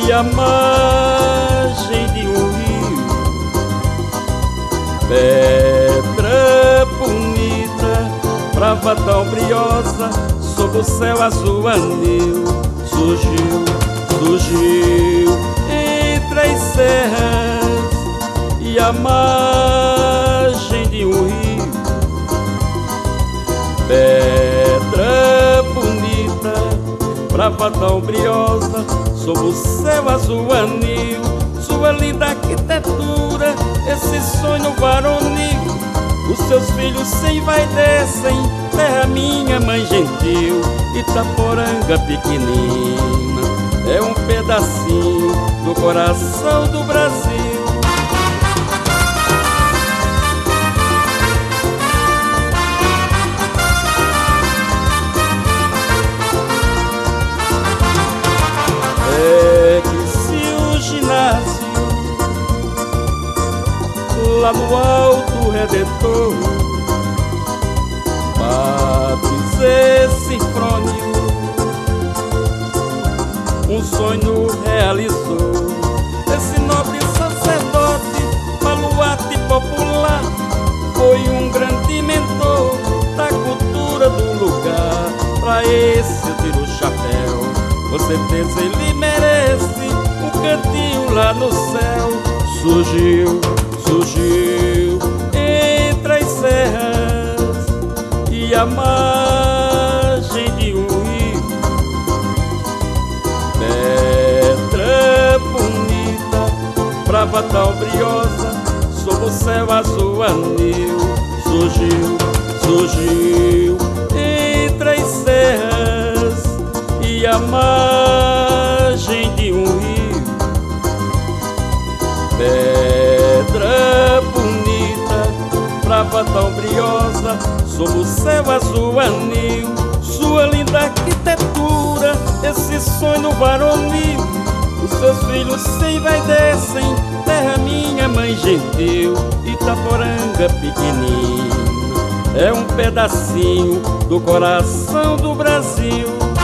e a margem de um rio, pedra bonita, brava tão briosa, sob o céu azul anil. Surgiu, surgiu entre as serras e a margem de um rio, pedra bonita, brava tão briosa, sob o céu azul anil. Sua linda arquitetura, esse sonho varonil, os seus filhos se envaidecem, terra minha mãe gentil. Itaporanga pequenina é um pedacinho do coração do Brasil. É que se o ginásio lá no Alto Redentor, Padre Zé Sinfrônio um sonho realizou. Esse nobre sacerdote, baluarte popular, foi um grande mentor da cultura do lugar. Pra esse eu tiro o chapéu, com certeza ele merece um cantinho lá no céu. Surgiu, surgiu entre as serras e a margem de um rio, pedra bonita, brava tão briosa, sob o céu azul anil. Surgiu, surgiu entre as serras e a margem de um rio, pedra bonita, brava tão briosa, sob o céu azul anil. Sua linda arquitetura, esse sonho varonil, os seus filhos se envaidecem, terra minha mãe gentil. Itaporanga pequenina é um pedacinho do coração do Brasil.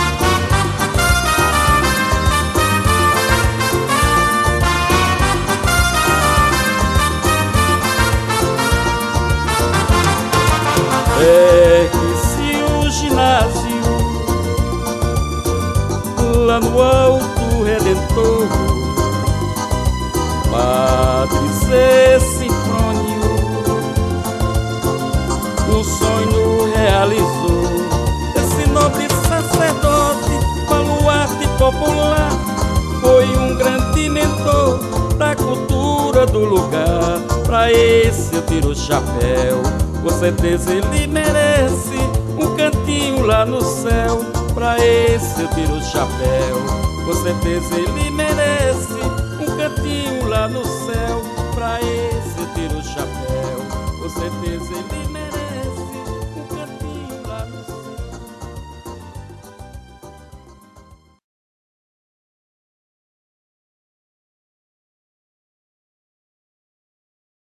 É que se o ginásio lá no Alto Redentor, Padre Zé Sinfrônio um sonho realizou. Esse nobre sacerdote, baluarte popular, foi um grande mentor da cultura do lugar. Pra esse eu tiro o chapéu, com certeza ele merece um cantinho lá no céu. Pra esse eu tiro o chapéu, com certeza ele merece um cantinho lá no céu. Pra esse eu tiro o chapéu, com certeza ele merece.